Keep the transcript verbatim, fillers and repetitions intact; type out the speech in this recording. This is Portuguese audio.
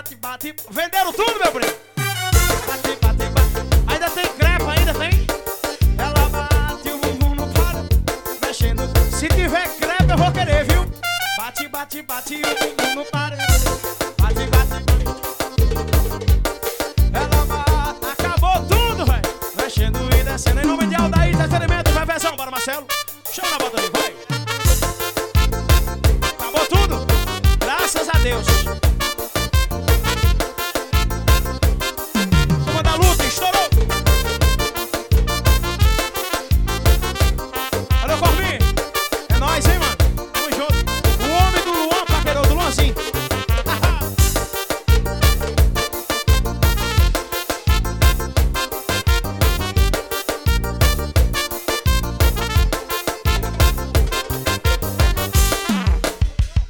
bate, bate. Venderam tudo, meu primo. Bate, bate, bate. Ainda tem crepe, ainda tem? Ela bate, o bumbum não para, mexendo. Se tiver crepe eu vou querer, viu? Bate, bate, bate, o bumbum não para.